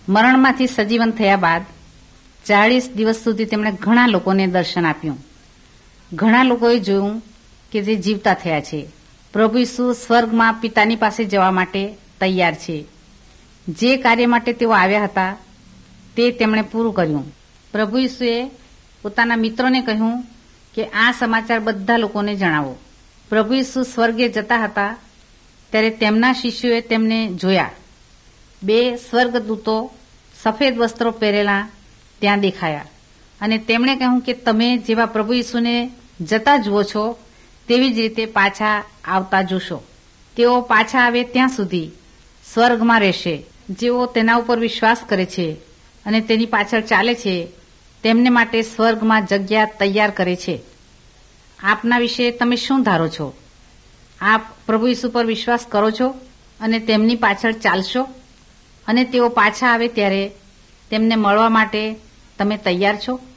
મરણમાંથી સજીવન થયા બાદ 40 દિવસ સુધી તેમણે ઘણા લોકોને દર્શન આપ્યું. ઘણા લોકોએ જોયું કે જે જીવતા થયા છે. પ્રભુ ઈસુ સ્વર્ગમાં પિતાની પાસે જવા માટે તૈયાર છે. જે કાર્ય માટે તેઓ આવ્યા હતા તે તેમણે પૂરું કર્યું. પ્રભુ ઈસુએ પોતાના મિત્રોને કહ્યું કે આ સમાચાર બધા લોકોને જણાવો. પ્રભુ ઈસુ સ્વર્ગે જતા હતા ત્યારે તેમના શિષ્યોએ તેમને જોયા. 2 સ્વર્ગદૂતો સફેદ વસ્ત્રો પહેરેલા ત્યાં દેખાયા અને તેમણે કહ્યું કે તમે જેવા પ્રભુ ઈસુને જતા જુઓ છો તેવી જ રીતે પાછા આવતા જોશો. તેઓ પાછા આવે ત્યાં સુધી સ્વર્ગમાં રહેશે. જેઓ તેના ઉપર વિશ્વાસ કરે છે અને તેની પાછળ ચાલે છે તેમને માટે સ્વર્ગમાં જગ્યા તૈયાર કરે છે. આપના વિશે તમે શું ધારો છો? આપ પ્રભુ ઈસુ પર વિશ્વાસ કરો છો અને તેમની પાછળ ચાલશો અને તેઓ પાછા આવે ત્યારે તેમને મળવા માટે તમે તૈયાર છો?